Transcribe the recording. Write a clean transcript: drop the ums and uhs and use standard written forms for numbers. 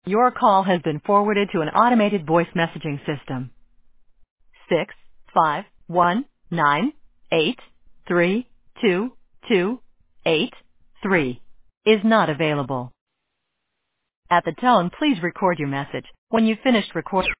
Your call has been forwarded to an automated voice messaging system. 65198322283 is not available. At the tone, please record your message. When you've finished recording,